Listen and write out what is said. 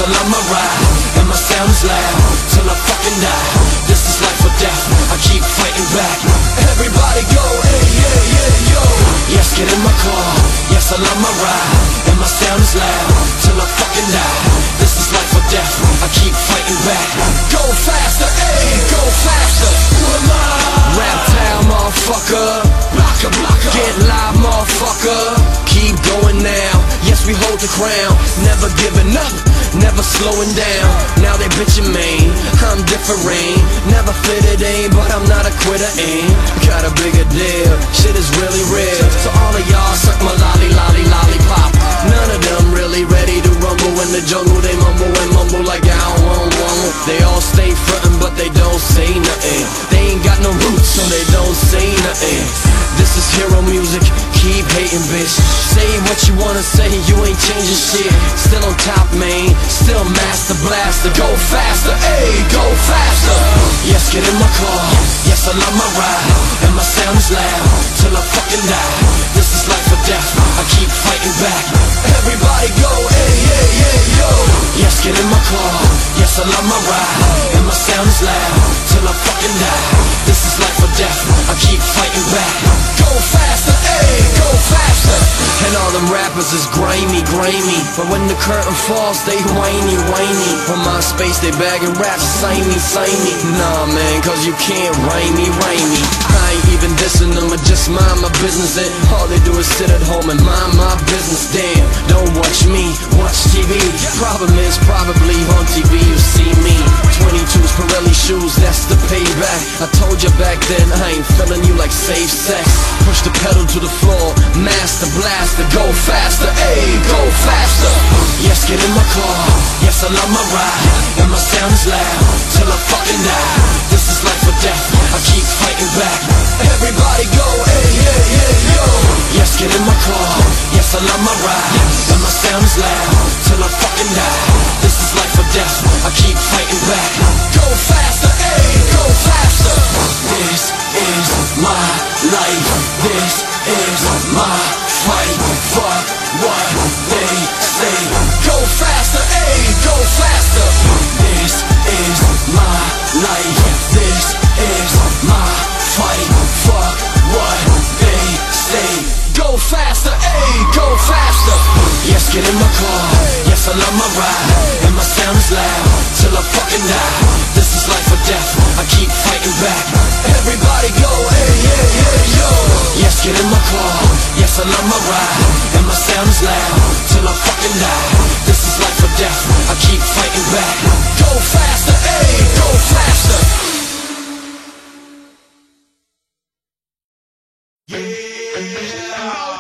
I love my ride, and my sound is loud till I fucking die. This is life or death, I keep fighting back. Everybody go, hey, yeah, yeah, yo. Yes, get in my car, yes, I love my ride, and my sound is loud till I fucking die. This is life or death, I keep fighting back. Go faster, hey, go faster. Who am I? Rap town, motherfucker. Blocker, blocker. Get live, motherfucker. Keep going now, yes, we hold the crown. Never giving up, never slowing down. Now they bitchin' me, I'm different. Never fitted in, but I'm not a quitter, ain't. Got a bigger deal, shit is really real. So all of y'all suck my lollipop. None of them really ready to rumble in the jungle. They mumble and mumble like I don't want. They all stay frontin', but they don't say nothing. They ain't got no roots, so they don't say nothing. This is hero music, keep hating, bitch. Say what you wanna say, you ain't changing shit. Still on top, man, still master blaster. Go faster, ayy, go faster. Yes, get in my car, yes, I love my ride, and my sound is loud till I fucking die. This is life or death, I keep fighting back. Everybody go, ayy, yeah, yeah, yo. Yes, get in my car, yes, I love my ride, and my sound is loud till I fucking die. This is life or death, I keep fighting back. Go faster, ayy, go faster. And all them rappers is grimy, but when the curtain falls, they whiny. On my space, they bagging raps, sign me. Nah, man, cause you can't rhyme me. I ain't even dissing them, I just mind my business. And all they do is sit at home and mind my business. Damn, don't watch me, watch TV. Problem is, probably on TV you see me. 22's Pirelli shoes, that's the payback. I told you back then, I ain't feeling you like safe sex. Push the pedal to the floor, master blaster. Go faster, ayy, go faster. Yes, get in my car, yes, I love my ride, and my sound is loud till I fucking die. This is life or death, I keep fighting back. Everybody go, ayy, yeah, yeah, yo. Yes, get in my car, yes, I love my ride, and my sound is loud till I fucking die. This is life or death, I keep fighting back. Go faster, ayy, go faster. This is my life, this is my fight. Fuck what they say. Go faster, ayy, go faster. This is my life, this is my fight. Fuck what they say. Go faster, ayy, go faster. Yes, get in my car, yes, I love my ride, and my sound is loud till I fucking die. This is life or death, I keep fighting back. Everybody go, ayy, yeah, yeah, yo. Yes, get in my car, yes, I love my ride, and my sound is loud till I fucking die. This is life or death, I keep fighting back. Go faster, ayy, go faster. Yeah.